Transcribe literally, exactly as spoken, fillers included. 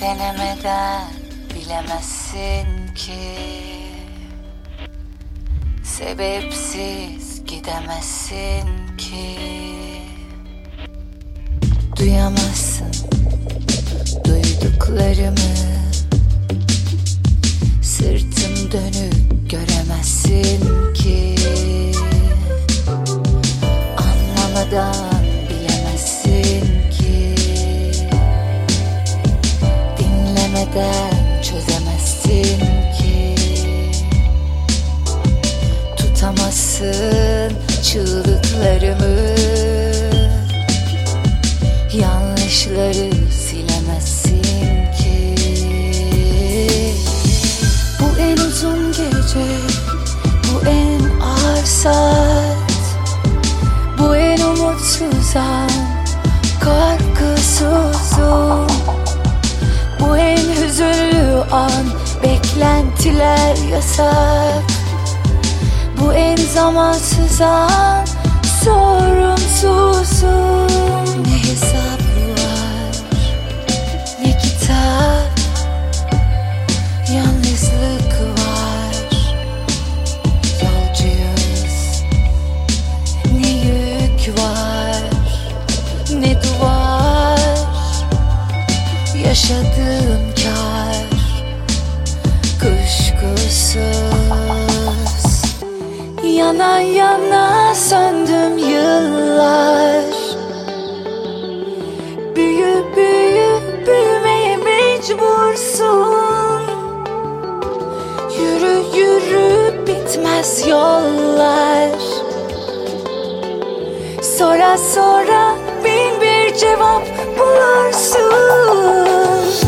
Denemeden bilemezsin ki, sebepsiz gidemezsin ki. Duyamazsın duyduklarımı, sırtım dönük göremezsin ki. Anlamadan bilemezsin ki, dinlemeden çözemezsin ki. Tutamazsın çığlıklarımı, yanlışları silemezsin ki. Bu en uzun gece, bu en ağır saat, bu en umutsuz an, korkusuzum. Bu en hüzünlü an, beklentiler yasak. Bu en zamansız an, sorumsuzum. Ne hesap var, ne kitap, yalnızlık var. Yolcuyuz, ne yük var, ne duvar. Yaşadığım kar, kuşkusuz. Yana yana söndüm yıllar, büyü büyü büyümeye mecbursun. Yürü yürü bitmez yollar, sonra sonra bin bir cevap bulursun.